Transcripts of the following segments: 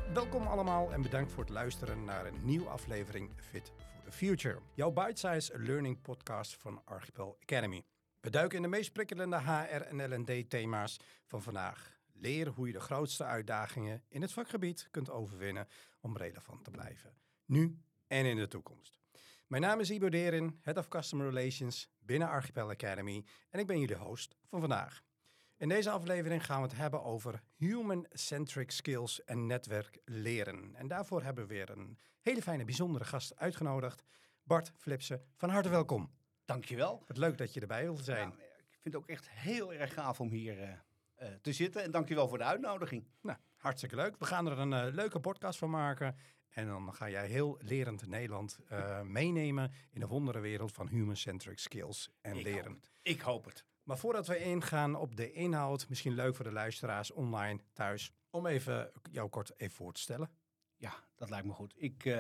Welkom allemaal en bedankt voor het luisteren naar een nieuwe aflevering Fit for the Future. Jouw bite-size learning podcast van Archipel Academy. We duiken in de meest prikkelende HR en L&D thema's van vandaag. Leren hoe je de grootste uitdagingen in het vakgebied kunt overwinnen om relevant te blijven. Nu en in de toekomst. Mijn naam is Ibo Derin, Head of Customer Relations binnen Archipel Academy en ik ben jullie host van vandaag. In deze aflevering gaan we het hebben over human-centric skills en netwerk leren. En daarvoor hebben we weer een hele fijne, bijzondere gast uitgenodigd. Bart Flipsen, van harte welkom. Dankjewel. Wat leuk dat je erbij wilt zijn. Ja, ik vind het ook echt heel erg gaaf om hier te zitten. En dankjewel voor de uitnodiging. Nou, hartstikke leuk. We gaan er een leuke podcast van maken. En dan ga jij heel lerend Nederland meenemen in de wonderenwereld van human-centric skills en leren. Ik hoop het. Maar voordat we ingaan op de inhoud, misschien leuk voor de luisteraars online thuis, om even jou kort even voor te stellen. Ja, dat lijkt me goed.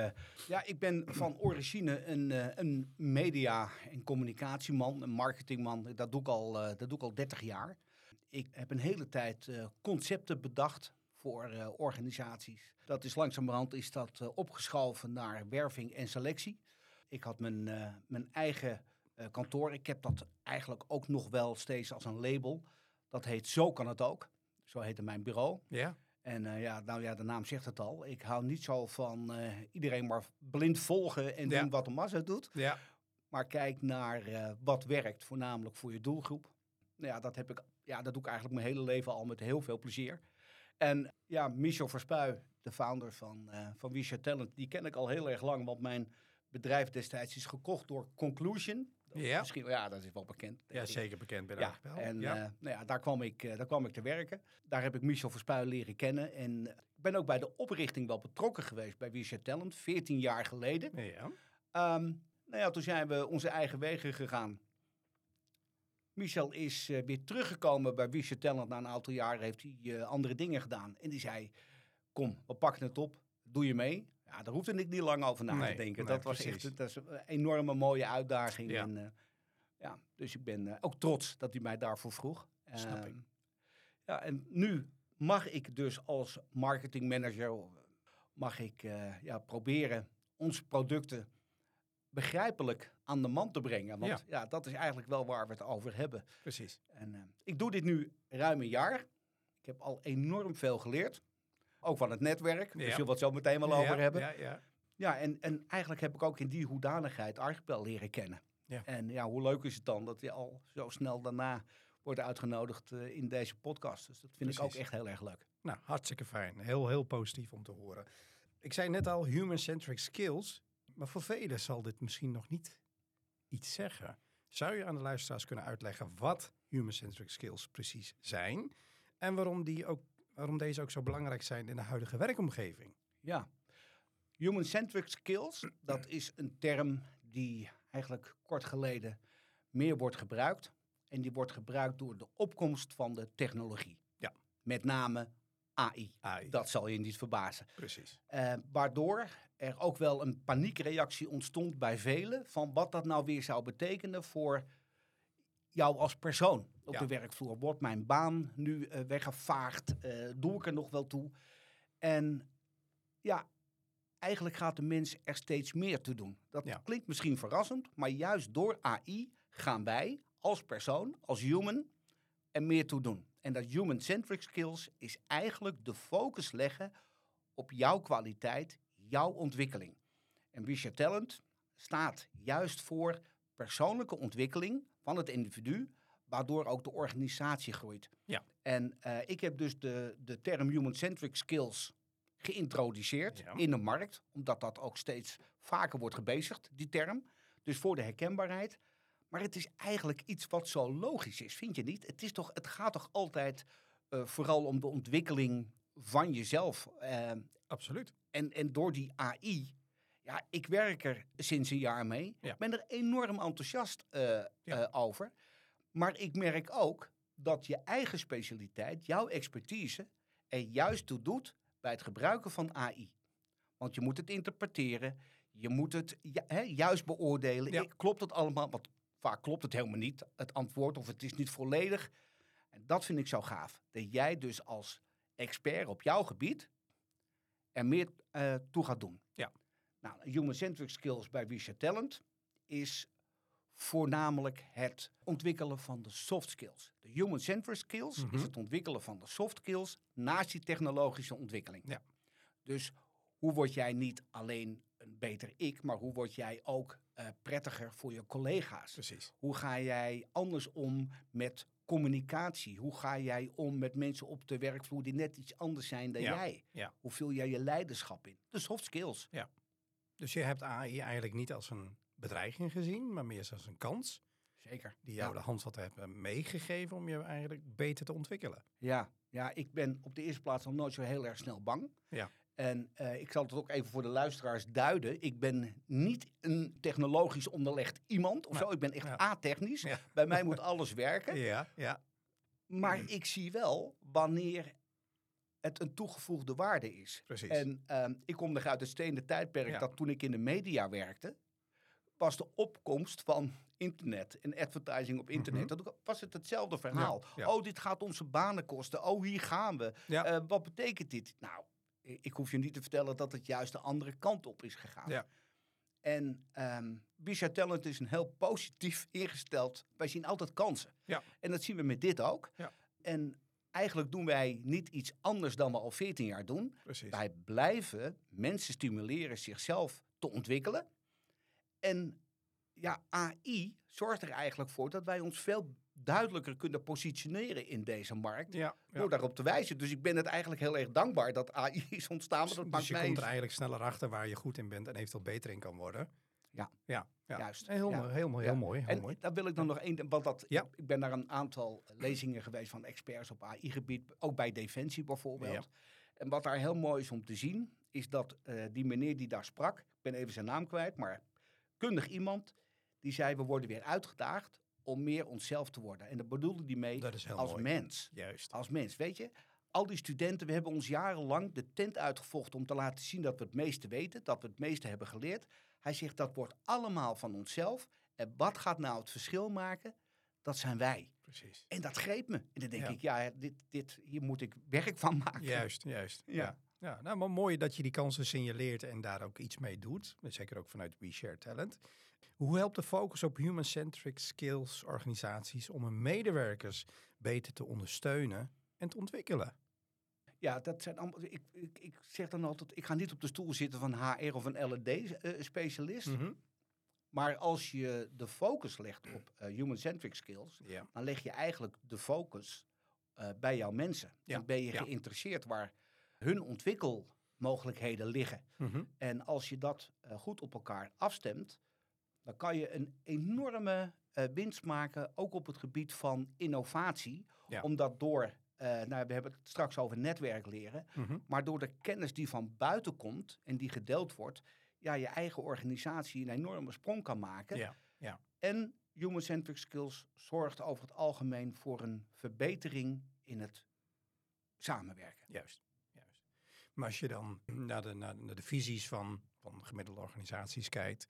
Ik ben van origine een media- en communicatieman, een marketingman. Dat doe ik al 30 jaar. Ik heb een hele tijd concepten bedacht voor organisaties. Dat is langzamerhand opgeschoven naar werving en selectie. Ik had mijn eigen kantoor. Ik heb dat eigenlijk ook nog wel steeds als een label. Dat heet Zo kan het ook. Zo heette mijn bureau. Ja. En de naam zegt het al. Ik hou niet zo van iedereen maar blind volgen en doen wat de massa doet. Ja. Maar kijk naar wat werkt, voornamelijk voor je doelgroep. Nou ja, dat doe ik eigenlijk mijn hele leven al met heel veel plezier. En ja, Michel Verspuy, de founder van We Share Talent, die ken ik al heel erg lang. Want mijn bedrijf destijds is gekocht door Conclusion. Ja. Misschien, dat is wel bekend. Ja, zeker bekend bij de Archipel. En daar kwam ik te werken. Daar heb ik Michel Verspuy leren kennen. En ik ben ook bij de oprichting wel betrokken geweest bij We Share Talent, 14 jaar geleden. Ja. Toen zijn we onze eigen wegen gegaan. Michel is weer teruggekomen bij We Share Talent. Na een aantal jaren heeft hij andere dingen gedaan. En die zei, kom, we pakken het op. Doe je mee? Ja, daar hoefde ik niet lang over na te denken. Dat was echt een enorme mooie uitdaging. Ja. Dus ik ben ook trots dat hij mij daarvoor vroeg. Snap ik. Ja, en nu mag ik dus als marketingmanager proberen onze producten begrijpelijk aan de man te brengen. Want dat is eigenlijk wel waar we het over hebben. Precies. En ik doe dit nu ruim een jaar. Ik heb al enorm veel geleerd. Ook van het netwerk. Daar zullen we het zo meteen wel over hebben. Ja, en eigenlijk heb ik ook in die hoedanigheid Archipel leren kennen. Ja. En hoe leuk is het dan dat je al zo snel daarna wordt uitgenodigd in deze podcast. Dus dat vind ik ook echt heel erg leuk. Nou, hartstikke fijn. Heel, heel positief om te horen. Ik zei net al, human-centric skills. Maar voor velen zal dit misschien nog niet iets zeggen. Zou je aan de luisteraars kunnen uitleggen wat human-centric skills precies zijn? En waarom deze ook zo belangrijk zijn in de huidige werkomgeving? Ja, human-centric skills, dat is een term die eigenlijk kort geleden meer wordt gebruikt. En die wordt gebruikt door de opkomst van de technologie. Ja. Met name AI. Dat zal je niet verbazen. Precies. Waardoor er ook wel een paniekreactie ontstond bij velen van wat dat nou weer zou betekenen voor jou als persoon op de werkvloer. Wordt mijn baan nu weggevaagd? Doe ik er nog wel toe? En eigenlijk gaat de mens er steeds meer toe doen. Dat klinkt misschien verrassend, maar juist door AI gaan wij als persoon, als human, er meer toe doen. En dat human-centric skills is eigenlijk de focus leggen op jouw kwaliteit, jouw ontwikkeling. En We Share Talent staat juist voor persoonlijke ontwikkeling van het individu, waardoor ook de organisatie groeit. Ja. En ik heb dus de term human-centric skills geïntroduceerd in de markt, omdat dat ook steeds vaker wordt gebezigd, die term. Dus voor de herkenbaarheid. Maar het is eigenlijk iets wat zo logisch is, vind je niet? Het gaat toch altijd vooral om de ontwikkeling van jezelf. Absoluut. En door die AI, ik werk er sinds een jaar mee. Ik ben er enorm enthousiast over. Maar ik merk ook dat je eigen specialiteit, jouw expertise, er juist toe doet bij het gebruiken van AI. Want je moet het interpreteren, je moet het juist beoordelen. Ja. Klopt het allemaal? Want vaak klopt het helemaal niet, het antwoord, of het is niet volledig. En dat vind ik zo gaaf. Dat jij dus als expert op jouw gebied er meer toe gaat doen. Ja. Nou, human-centric skills bij We Share Talent is voornamelijk het ontwikkelen van de soft skills. De human-centric skills is het ontwikkelen van de soft skills naast die technologische ontwikkeling. Ja. Dus hoe word jij niet alleen een beter ik, maar hoe word jij ook prettiger voor je collega's? Precies. Hoe ga jij anders om met communicatie? Hoe ga jij om met mensen op de werkvloer die net iets anders zijn dan jij? Ja. Hoe vul jij je leiderschap in? De soft skills. Dus je hebt AI eigenlijk niet als een bedreiging gezien, maar meer als een kans. Zeker. Die jou de handvatten hebben meegegeven om je eigenlijk beter te ontwikkelen. Ja, ik ben op de eerste plaats nog nooit zo heel erg snel bang. Ja. En ik zal het ook even voor de luisteraars duiden. Ik ben niet een technologisch onderlegd iemand of zo. Ik ben echt atechnisch. Ja. Bij mij moet alles werken. Ja. Maar ik zie wel wanneer het een toegevoegde waarde is. Precies. En ik kom nog uit het stenen tijdperk dat toen ik in de media werkte, was de opkomst van internet en advertising op internet. Dat was hetzelfde verhaal. Ja. Oh, dit gaat onze banen kosten. Oh, hier gaan we. Ja. Wat betekent dit? Nou, ik hoef je niet te vertellen dat het juist de andere kant op is gegaan. Ja. En We Share Talent is een heel positief ingesteld. Wij zien altijd kansen. Ja. En dat zien we met dit ook. Ja. En eigenlijk doen wij niet iets anders dan we al 14 jaar doen. Precies. Wij blijven mensen stimuleren zichzelf te ontwikkelen. En AI zorgt er eigenlijk voor dat wij ons veel duidelijker kunnen positioneren in deze markt. Door daarop te wijzen. Dus ik ben het eigenlijk heel erg dankbaar dat AI is ontstaan. Dus je komt er eigenlijk sneller achter waar je goed in bent en eventueel beter in kan worden. Ja. Juist. Heel mooi. En daar wil ik dan nog één... Want ik ben naar een aantal lezingen geweest van experts op AI-gebied. Ook bij Defensie bijvoorbeeld. Ja. En wat daar heel mooi is om te zien, is dat die meneer die daar sprak, ik ben even zijn naam kwijt, maar kundig iemand, die zei, we worden weer uitgedaagd om meer onszelf te worden. En dat bedoelde die mee als mooi. Mens. Juist. Als mens, weet je? Al die studenten, we hebben ons jarenlang de tent uitgevochten om te laten zien dat we het meeste weten, dat we het meeste hebben geleerd. Hij zegt, dat wordt allemaal van onszelf. En wat gaat nou het verschil maken? Dat zijn wij. Precies. En dat greep me. En dan denk ik, hier moet ik werk van maken. Juist. Ja, nou, maar mooi dat je die kansen signaleert en daar ook iets mee doet. Zeker ook vanuit We Share Talent. Hoe helpt de focus op human-centric skills organisaties om hun medewerkers beter te ondersteunen en te ontwikkelen? Ja, dat zijn allemaal. Ik zeg dan altijd, ik ga niet op de stoel zitten van HR of een L&D-specialist. Maar als je de focus legt op human-centric skills, dan leg je eigenlijk de focus bij jouw mensen. Dan ben je geïnteresseerd waar hun ontwikkelmogelijkheden liggen. En als je dat goed op elkaar afstemt, dan kan je een enorme winst maken, ook op het gebied van innovatie. Omdat door, we hebben het straks over netwerkleren, maar door de kennis die van buiten komt en die gedeeld wordt, je eigen organisatie een enorme sprong kan maken. En human-centric skills zorgt over het algemeen voor een verbetering in het samenwerken. Juist. Maar als je dan naar de visies van gemiddelde organisaties kijkt,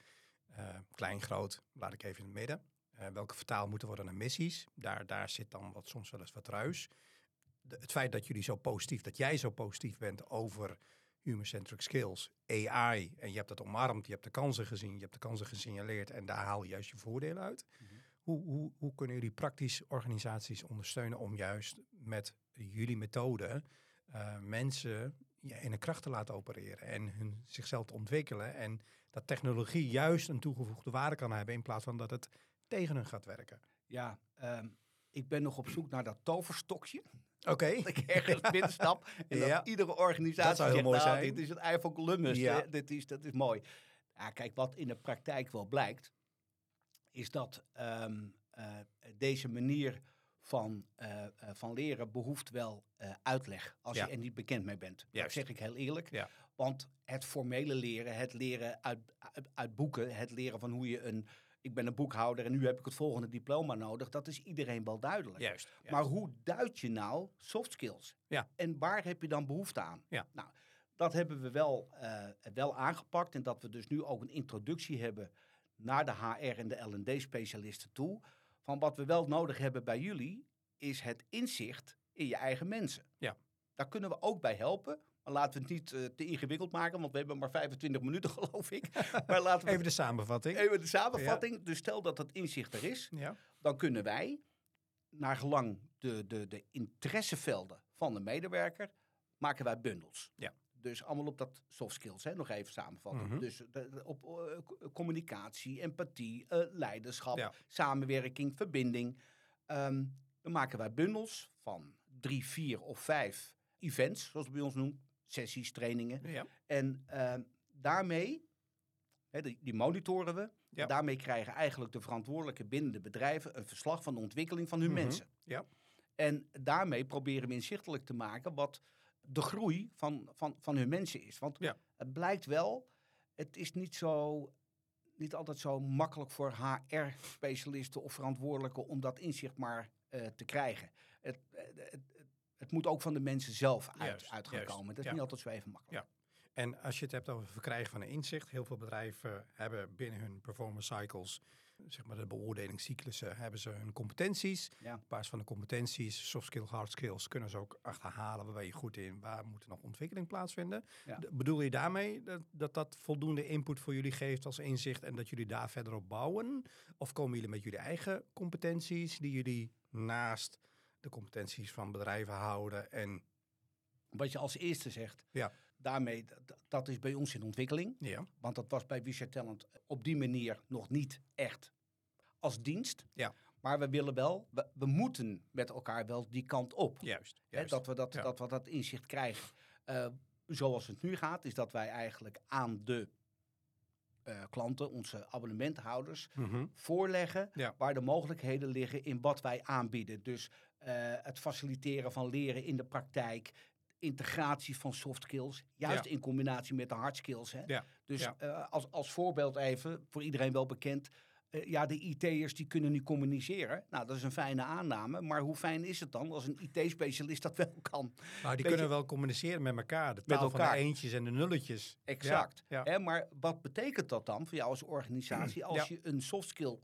klein, groot, laat ik even in het midden. Welke vertaald moeten worden naar missies. Daar zit dan soms wel eens wat ruis. Het feit dat jij zo positief bent over human-centric skills, AI, en je hebt het omarmd, je hebt de kansen gezien, je hebt de kansen gesignaleerd en daar haal je juist je voordelen uit. Hoe kunnen jullie praktisch organisaties ondersteunen om juist met jullie methode mensen in een kracht te laten opereren en zichzelf te ontwikkelen en dat technologie juist een toegevoegde waarde kan hebben in plaats van dat het tegen hun gaat werken? Ja, ik ben nog op zoek naar dat toverstokje. Oké. Dat ik ergens binnenstap en dat iedere organisatie dat zegt, mooi zijn. Dit is het ei van Columbus. Dat is mooi. Ja, kijk, wat in de praktijk wel blijkt, is dat deze manier van leren behoeft wel uitleg als je er niet bekend mee bent. Dat zeg ik heel eerlijk. Ja. Want het formele leren, het leren uit boeken, het leren van hoe je ik ben een boekhouder en nu heb ik het volgende diploma nodig, dat is iedereen wel duidelijk. Juist. Maar hoe duid je nou soft skills? Ja. En waar heb je dan behoefte aan? Ja. Nou, dat hebben we wel aangepakt en dat we dus nu ook een introductie hebben naar de HR en de L&D-specialisten toe. Van wat we wel nodig hebben bij jullie is het inzicht in je eigen mensen. Ja. Daar kunnen we ook bij helpen, Maar laten we het niet te ingewikkeld maken, want we hebben maar 25 minuten, geloof ik. Maar laten we Even de samenvatting. Even de samenvatting. Ja. Dus stel dat dat inzicht er is, dan kunnen wij, naar gelang de interessevelden van de medewerker, maken wij bundels. Ja. Dus allemaal op dat soft skills, nog even samenvatten. Mm-hmm. Dus op communicatie, empathie, leiderschap, samenwerking, verbinding. Dan maken wij bundels van 3, 4 of 5 events, zoals we bij ons noemen. Sessies, trainingen. Ja. En daarmee, die monitoren we. Ja. Daarmee krijgen eigenlijk de verantwoordelijken binnen de bedrijven een verslag van de ontwikkeling van hun mensen. Ja. En daarmee proberen we inzichtelijk te maken wat de groei van hun mensen is. Want het blijkt wel, het is niet altijd zo makkelijk voor HR-specialisten of verantwoordelijken om dat inzicht maar te krijgen. Het moet ook van de mensen zelf uit gaan komen. Dat is niet altijd zo even makkelijk. Ja. En als je het hebt over het verkrijgen van een inzicht, heel veel bedrijven hebben binnen hun performance cycles, zeg maar de beoordelingscyclussen, hebben ze hun competenties. Ja. Op basis van de competenties, soft skills, hard skills, kunnen ze ook achterhalen waar ben je goed in, waar moet er nog ontwikkeling plaatsvinden. Ja. Bedoel je daarmee dat voldoende input voor jullie geeft als inzicht en dat jullie daar verder op bouwen? Of komen jullie met jullie eigen competenties die jullie naast de competenties van bedrijven houden? En wat je als eerste zegt, daarmee, dat is bij ons in ontwikkeling. Ja. Want dat was bij We Share Talent op die manier nog niet echt als dienst. Ja. Maar we willen wel, we moeten met elkaar wel die kant op. Juist. Dat we dat inzicht krijgen. Zoals het nu gaat, is dat wij eigenlijk aan de klanten, onze abonnementhouders, voorleggen waar de mogelijkheden liggen in wat wij aanbieden. Dus het faciliteren van leren in de praktijk, integratie van soft skills, juist in combinatie met de hard skills. Hè? Ja. Dus als voorbeeld even, voor iedereen wel bekend, de IT'ers die kunnen nu communiceren. Nou, dat is een fijne aanname, maar hoe fijn is het dan als een IT-specialist dat wel kan? Nou, die kunnen wel communiceren met elkaar, de taal van de eentjes en de nulletjes. Exact. Ja. Ja. Maar wat betekent dat dan voor jou als organisatie als je een soft skill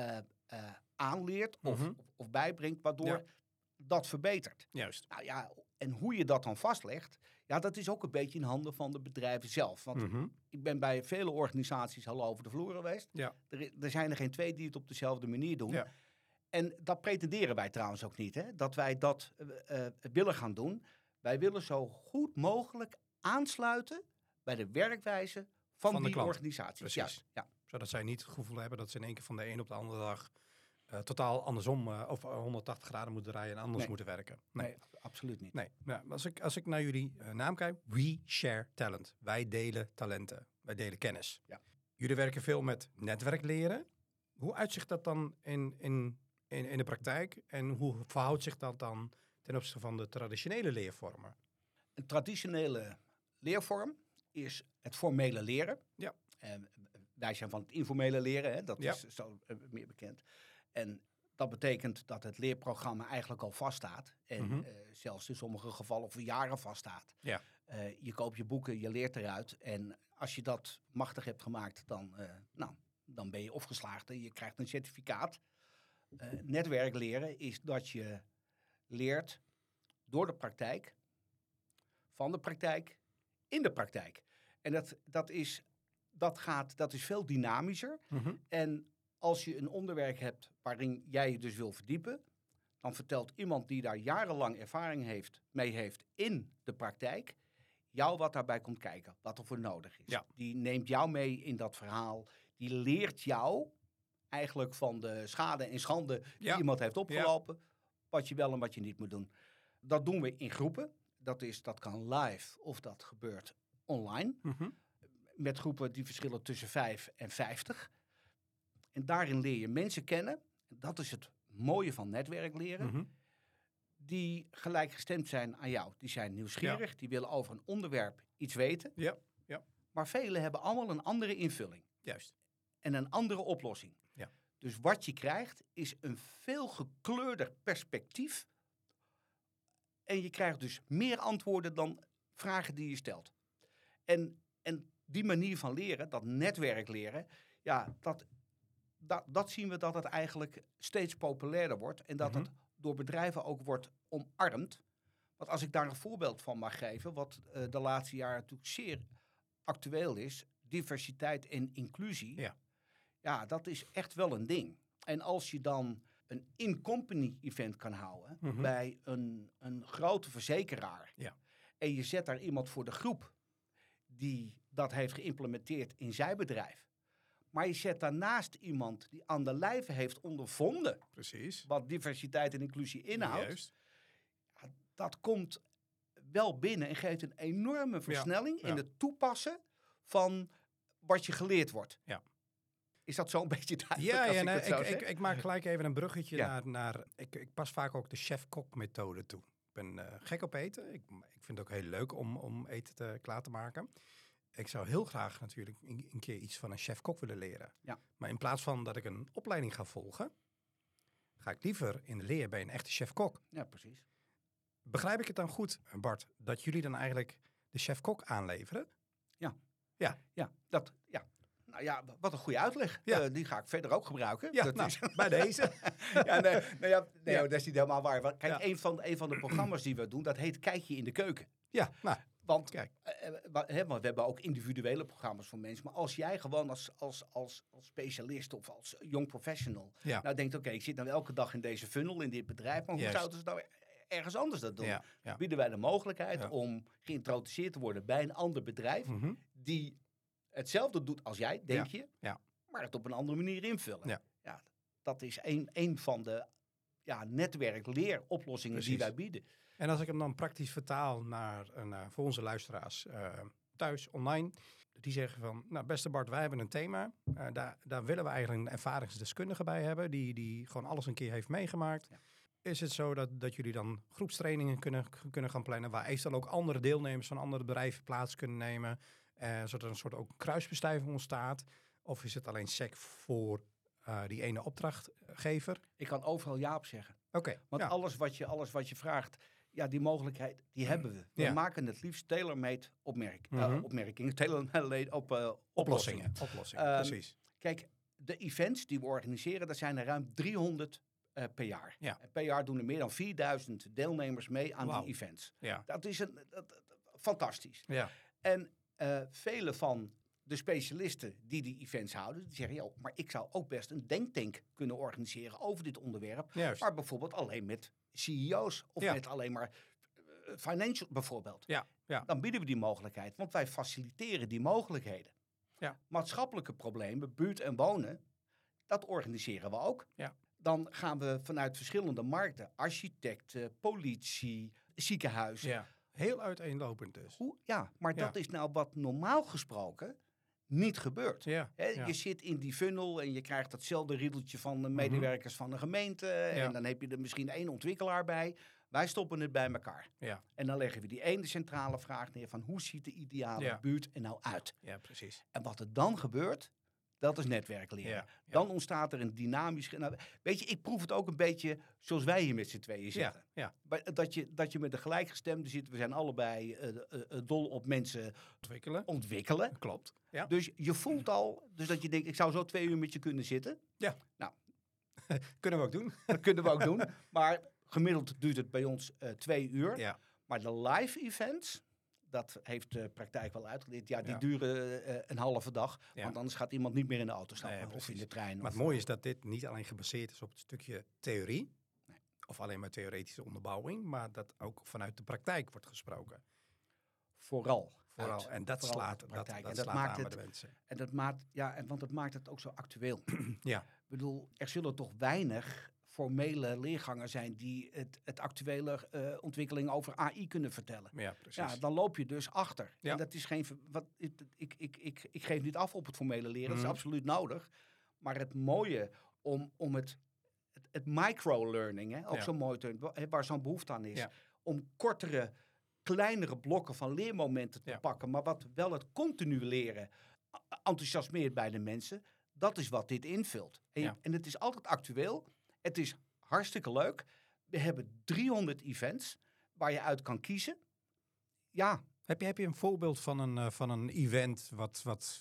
aanleert of bijbrengt, waardoor dat verbetert? Juist. Nou ja, en hoe je dat dan vastlegt, dat is ook een beetje in handen van de bedrijven zelf. Want ik ben bij vele organisaties al over de vloer geweest. Ja. Er zijn er geen 2 die het op dezelfde manier doen. Ja. En dat pretenderen wij trouwens ook niet, hè? Dat wij dat willen gaan doen. Wij willen zo goed mogelijk aansluiten bij de werkwijze van die organisatie. Precies. Juist, zodat zij niet het gevoel hebben dat ze in één keer van de een op de andere dag totaal andersom of 180 graden moeten draaien en anders moeten werken. Nee, absoluut niet. Nee. Nou, als ik naar jullie naam kijk, We Share Talent. Wij delen talenten. Wij delen kennis. Ja. Jullie werken veel met netwerkleren. Hoe uitzicht dat dan in de praktijk? En hoe verhoudt zich dat dan ten opzichte van de traditionele leervormen? Een traditionele leervorm is het formele leren. Ja. Wij zijn van het informele leren, hè? Dat is zo meer bekend. En dat betekent dat het leerprogramma eigenlijk al vaststaat. En zelfs in sommige gevallen voor jaren vaststaat. Ja. Je koopt je boeken, je leert eruit. En als je dat machtig hebt gemaakt, dan ben je of geslaagd en je krijgt een certificaat. Netwerkleren is dat je leert door de praktijk, van de praktijk, in de praktijk. En dat is veel dynamischer. En als je een onderwerp hebt waarin jij je dus wil verdiepen, dan vertelt iemand die daar jarenlang ervaring mee heeft in de praktijk, jou wat daarbij komt kijken, wat er voor nodig is. Ja. Die neemt jou mee in dat verhaal. Die leert jou eigenlijk van de schade en schande die iemand heeft opgelopen, wat je wel en wat je niet moet doen. Dat doen we in groepen. Dat kan live of dat gebeurt online. Met groepen die verschillen tussen 5 en 50. En daarin leer je mensen kennen. Dat is het mooie van netwerkleren. Die gelijkgestemd zijn aan jou. Die zijn nieuwsgierig. Die willen over een onderwerp iets weten. Ja. Maar velen hebben allemaal een andere invulling. Juist. En een andere oplossing. Ja. Dus wat je krijgt is een veel gekleurder perspectief. En je krijgt dus meer antwoorden dan vragen die je stelt. En die manier van leren, dat netwerkleren, dat zien we dat het eigenlijk steeds populairder wordt. En dat het door bedrijven ook wordt omarmd. Want als ik daar een voorbeeld van mag geven, wat de laatste jaren natuurlijk zeer actueel is, diversiteit en inclusie. Ja. Ja, dat is echt wel een ding. En als je dan een in-company event kan houden bij een grote verzekeraar. Ja. En je zet daar iemand voor de groep die dat heeft geïmplementeerd in zijn bedrijf. Maar je zet daarnaast iemand die aan de lijve heeft ondervonden Precies. wat diversiteit en inclusie inhoudt. Juist. Ja, dat komt wel binnen en geeft een enorme versnelling in het toepassen van wat je geleerd wordt. Ja. Is dat zo'n beetje duidelijk? Ik maak gelijk even een bruggetje naar ik pas vaak ook de chef-kok methode toe. Ik ben gek op eten. Ik vind het ook heel leuk om eten klaar te maken. Ik zou heel graag natuurlijk een keer iets van een chef-kok willen leren. Ja. Maar in plaats van dat ik een opleiding ga volgen, ga ik liever in de leer bij een echte chef-kok. Ja, precies. Begrijp ik het dan goed, Bart, dat jullie dan eigenlijk de chef-kok aanleveren? Nou ja, wat een goede uitleg. Ja. Die ga ik verder ook gebruiken. Ja, bij deze. Dat is niet helemaal waar. Want kijk, een van de programma's die we doen, dat heet Kijk je in de keuken. Ja, nou, Want kijk. want we hebben ook individuele programma's voor mensen. Maar als jij gewoon als specialist of als young professional nou denkt, oké, ik zit nou elke dag in deze funnel, in dit bedrijf. Maar hoe zouden ze nou ergens anders dat doen? Ja. Bieden wij de mogelijkheid om geïntroduceerd te worden bij een ander bedrijf die hetzelfde doet als jij, denk je, maar het op een andere manier invullen. Ja, dat is een van de netwerkleeroplossingen die wij bieden. En als ik hem dan praktisch vertaal naar voor onze luisteraars thuis, online, die zeggen van, nou beste Bart, wij hebben een thema. Daar willen we eigenlijk een ervaringsdeskundige bij hebben, die gewoon alles een keer heeft meegemaakt. Ja. Is het zo dat jullie dan groepstrainingen kunnen gaan plannen, waar eventueel ook andere deelnemers van andere bedrijven plaats kunnen nemen, zodat er een soort ook kruisbestuiving ontstaat? Of is het alleen sec voor die ene opdrachtgever? Ik kan overal ja op zeggen. Oké. Want alles wat je vraagt, die mogelijkheid, die hebben we. We maken het liefst tailor-made opmerkingen. Tailor-made oplossingen. Precies. Kijk, de events die we organiseren, dat zijn er ruim 300 per jaar. Ja. En per jaar doen er meer dan 4000 deelnemers mee aan die events. Ja. Dat is fantastisch. Ja. En vele van de specialisten die events houden, die zeggen, maar ik zou ook best een denktank kunnen organiseren over dit onderwerp. Juist. Maar bijvoorbeeld alleen met CEO's of met alleen maar financial bijvoorbeeld. Ja. Dan bieden we die mogelijkheid, want wij faciliteren die mogelijkheden. Ja. Maatschappelijke problemen, buurt en wonen, dat organiseren we ook. Ja. Dan gaan we vanuit verschillende markten, architecten, politie, ziekenhuizen. Ja. Heel uiteenlopend dus. Maar dat is nou wat normaal gesproken niet gebeurt. Ja. Je zit in die funnel en je krijgt datzelfde riedeltje van de medewerkers van de gemeente. En dan heb je er misschien 1 ontwikkelaar bij. Wij stoppen het bij elkaar. Ja. En dan leggen we die ene centrale vraag neer van hoe ziet de ideale buurt er nou uit? Ja, precies. En wat er dan gebeurt, dat is netwerkleren. Ja. Dan ontstaat er een dynamisch... Nou, weet je, ik proef het ook een beetje zoals wij hier met z'n tweeën zitten. Ja. Dat je met de gelijkgestemden zit. We zijn allebei dol op mensen ontwikkelen. Klopt. Ja. Dus je voelt al, dat je denkt, ik zou zo 2 uur met je kunnen zitten. Ja. Nou. Kunnen we ook doen. Dat kunnen we ook doen. Maar gemiddeld duurt het bij ons 2 uur. Ja. Maar de live events, dat heeft de praktijk wel uitgeleerd. Die duren een halve dag. Ja. Want anders gaat iemand niet meer in de auto stappen of in de trein. Maar het mooie is dat dit niet alleen gebaseerd is op het stukje theorie. Nee. Of alleen maar theoretische onderbouwing. Maar dat ook vanuit de praktijk wordt gesproken. Vooral. En dat slaat aan met de mensen. En want dat maakt het ook zo actueel. Ja. Ik bedoel, er zullen toch weinig formele leergangen zijn die het actuele ontwikkeling over AI kunnen vertellen. Ja, precies. Ja, dan loop je dus achter. Ja. En dat is geen... Ik geef niet af op het formele leren, dat is absoluut nodig. Maar het mooie om het micro-learning, ook zo mooi waar zo'n behoefte aan is, om kortere, kleinere blokken van leermomenten te pakken, maar wat wel het continu leren enthousiasmeert bij de mensen, dat is wat dit invult. En het is altijd actueel. Het is hartstikke leuk. We hebben 300 events waar je uit kan kiezen. Ja. Heb je een voorbeeld van een event wat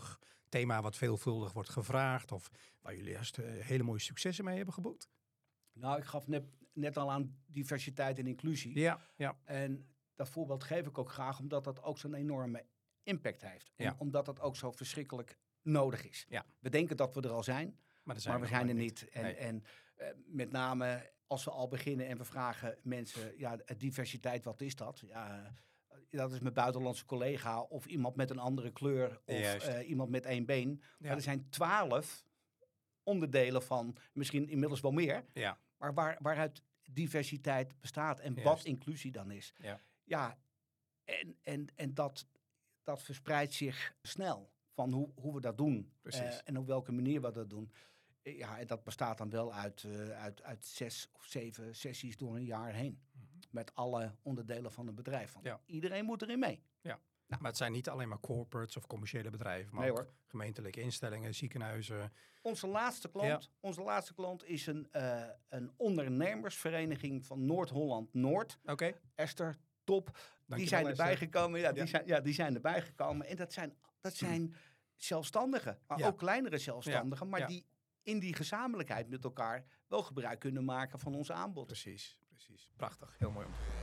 veelvuldig wordt gevraagd of waar jullie juist hele mooie successen mee hebben geboekt? Nou, ik gaf net al aan diversiteit en inclusie. Ja. En dat voorbeeld geef ik ook graag, omdat dat ook zo'n enorme impact heeft. En Ja. omdat dat ook zo verschrikkelijk nodig is. Ja. We denken dat we er al zijn, maar we zijn er niet. En met name als we al beginnen en we vragen mensen, diversiteit, wat is dat? Ja, dat is mijn buitenlandse collega of iemand met een andere kleur of iemand met 1 been. Ja. Maar er zijn 12 onderdelen van, misschien inmiddels wel meer, maar waaruit diversiteit bestaat en wat inclusie dan is. Ja, en dat verspreidt zich snel van hoe we dat doen en op welke manier we dat doen. Ja, en dat bestaat dan wel uit 6 of 7 sessies door een jaar heen. Met alle onderdelen van een bedrijf. Want iedereen moet erin mee. Ja. Nou, maar het zijn niet alleen maar corporates of commerciële bedrijven, maar ook gemeentelijke instellingen, ziekenhuizen. Onze laatste klant is een ondernemersvereniging van Noord-Holland-Noord. Oké. Esther, top. Die zijn erbij gekomen. Die zijn erbij gekomen. En dat zijn zelfstandigen, maar ook kleinere zelfstandigen, maar die in die gezamenlijkheid met elkaar wel gebruik kunnen maken van ons aanbod. Precies. Prachtig, heel mooi om te zien.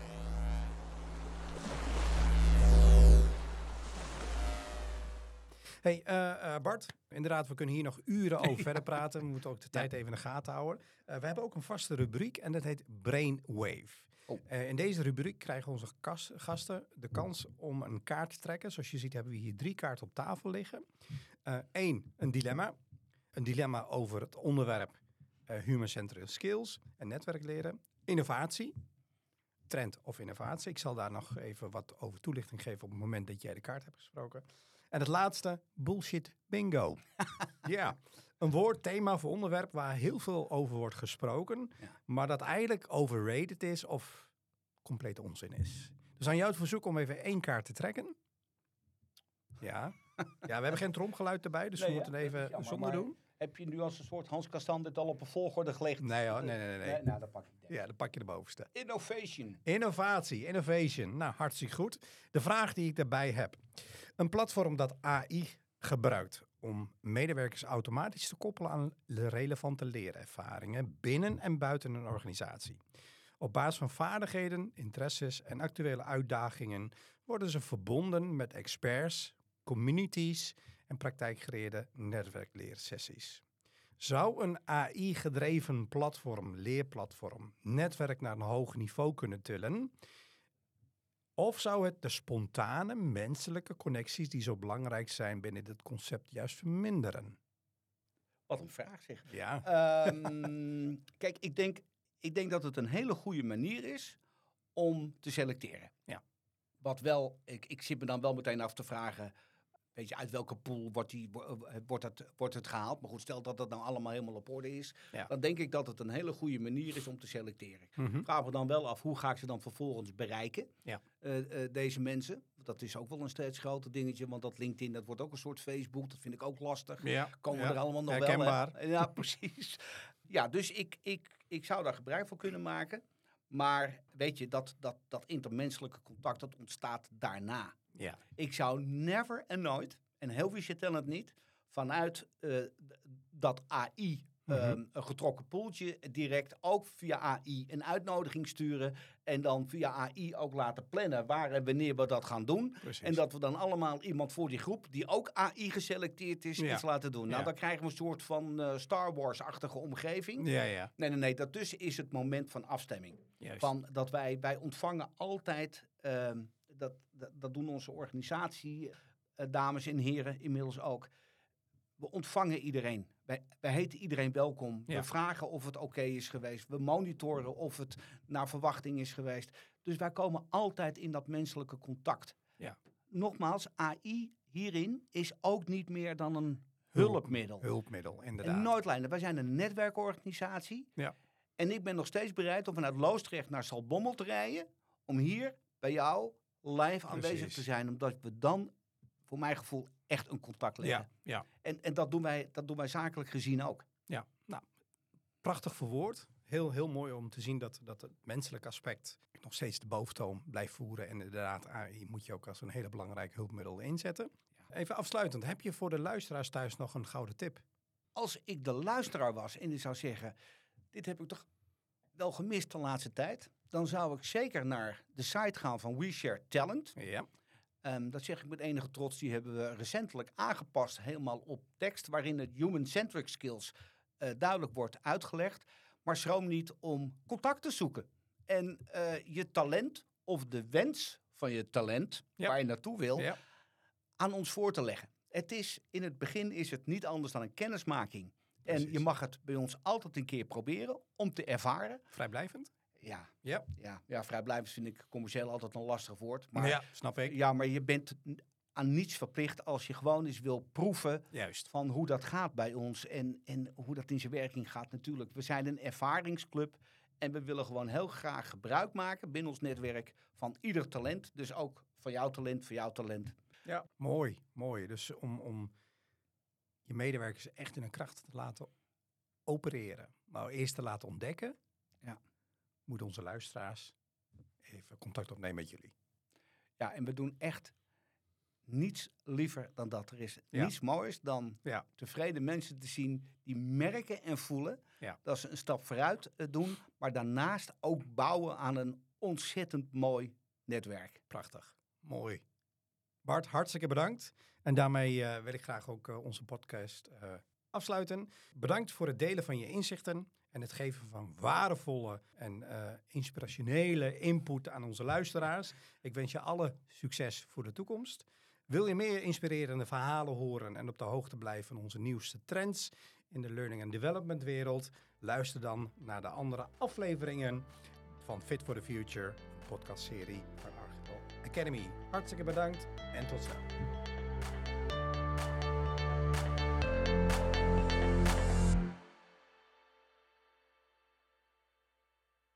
Hey, Bart, inderdaad, we kunnen hier nog uren over verder praten. We moeten ook de tijd even in de gaten houden. We hebben ook een vaste rubriek en dat heet Brainwave. In deze rubriek krijgen onze gasten de kans om een kaart te trekken. Zoals je ziet hebben we hier 3 kaarten op tafel liggen. 1, een dilemma. Een dilemma over het onderwerp human-centered skills en netwerkleren. Innovatie. Trend of innovatie. Ik zal daar nog even wat over toelichting geven op het moment dat jij de kaart hebt gesproken. En het laatste, bullshit bingo. Ja, een woord, thema of onderwerp waar heel veel over wordt gesproken, maar dat eigenlijk overrated is of compleet onzin is. Dus aan jou het verzoek om even 1 kaart te trekken. Ja, we hebben geen tromgeluid erbij, dus we moeten even zonder doen. Heb je nu als een soort Hans Kastan dit al op een volgorde gelegd? Nee hoor, nee. Nou, dan pak je het. Ja, dan pak je de bovenste. Innovation. Nou, hartstikke goed. De vraag die ik daarbij heb. Een platform dat AI gebruikt om medewerkers automatisch te koppelen aan de relevante leerervaringen binnen en buiten een organisatie. Op basis van vaardigheden, interesses en actuele uitdagingen worden ze verbonden met experts, communities en praktijkgerichte netwerkleersessies. Zou een AI-gedreven leerplatform, netwerk naar een hoog niveau kunnen tillen? Of zou het de spontane menselijke connecties die zo belangrijk zijn binnen dit concept juist verminderen? Wat een vraag zeg. Ja. Kijk, ik denk dat het een hele goede manier is om te selecteren. Ja. Wat wel, ik zit me dan wel meteen af te vragen, weet je, uit welke pool wordt het gehaald? Maar goed, stel dat dat nou allemaal helemaal op orde is. Ja. Dan denk ik dat het een hele goede manier is om te selecteren. Vraag me dan wel af, hoe ga ik ze dan vervolgens bereiken? Ja. Deze mensen. Dat is ook wel een steeds groter dingetje. Want dat LinkedIn, dat wordt ook een soort Facebook. Dat vind ik ook lastig. Ja. Komen we er allemaal nog herkenbaar. Wel? Ja, precies. Ja, dus ik zou daar gebruik van kunnen maken. Maar weet je, dat intermenselijke contact, dat ontstaat daarna. Ja. Ik zou never en nooit, en heel veel zitten het niet, vanuit dat AI een getrokken poeltje direct ook via AI een uitnodiging sturen en dan via AI ook laten plannen waar en wanneer we dat gaan doen. Precies. En dat we dan allemaal iemand voor die groep die ook AI geselecteerd is iets laten doen. Nou, dan krijgen we een soort van Star Wars-achtige omgeving. Ja. Nee. Daartussen is het moment van afstemming. Van dat wij ontvangen altijd, dat doen onze organisatie, dames en heren inmiddels ook. We ontvangen iedereen. Wij heten iedereen welkom. Ja. We vragen of het oké is geweest. We monitoren of het naar verwachting is geweest. Dus wij komen altijd in dat menselijke contact. Ja. Nogmaals, AI hierin is ook niet meer dan een hulpmiddel. Hulpmiddel, inderdaad. En nooit lijnen. Wij zijn een netwerkorganisatie. Ja. En ik ben nog steeds bereid om vanuit Loosdrecht naar Zaltbommel te rijden. Om hier bij jou live aanwezig te zijn. Omdat we dan, voor mijn gevoel, echt een contact leggen. Ja. En dat doen wij zakelijk gezien ook. Ja, nou, prachtig verwoord. Heel mooi om te zien dat het menselijk aspect nog steeds de boventoon blijft voeren. En inderdaad, AI moet je ook als een hele belangrijk hulpmiddel inzetten. Ja. Even afsluitend, heb je voor de luisteraars thuis nog een gouden tip? Als ik de luisteraar was en ik zou zeggen, dit heb ik toch wel gemist de laatste tijd, dan zou ik zeker naar de site gaan van WeShare Talent. Ja. Dat zeg ik met enige trots. Die hebben we recentelijk aangepast, helemaal op tekst, waarin het human-centric skills duidelijk wordt uitgelegd. Maar schroom niet om contact te zoeken. En je talent of de wens van je talent, waar je naartoe wil, aan ons voor te leggen. In het begin is het niet anders dan een kennismaking. Precies. En je mag het bij ons altijd een keer proberen om te ervaren. Vrijblijvend? Ja, vrijblijvend vind ik commercieel altijd een lastig woord. Maar, ja, snap ik. Ja, maar je bent aan niets verplicht als je gewoon eens wil proeven van hoe dat gaat bij ons en hoe dat in zijn werking gaat natuurlijk. We zijn een ervaringsclub en we willen gewoon heel graag gebruik maken binnen ons netwerk van ieder talent. Dus ook van jouw talent. Ja, mooi. Dus om je medewerkers echt in hun kracht te laten opereren, maar eerst te laten ontdekken, moeten onze luisteraars even contact opnemen met jullie. Ja, en we doen echt niets liever dan dat. Er is niets moois dan tevreden mensen te zien die merken en voelen dat ze een stap vooruit doen, maar daarnaast ook bouwen aan een ontzettend mooi netwerk. Prachtig, mooi. Bart, hartstikke bedankt. En daarmee wil ik graag ook onze podcast afsluiten. Bedankt voor het delen van je inzichten en het geven van waardevolle en inspirationele input aan onze luisteraars. Ik wens je alle succes voor de toekomst. Wil je meer inspirerende verhalen horen en op de hoogte blijven van onze nieuwste trends in de learning and development wereld? Luister dan naar de andere afleveringen van Fit for the Future, een podcastserie van Archipel Academy. Hartstikke bedankt en tot snel.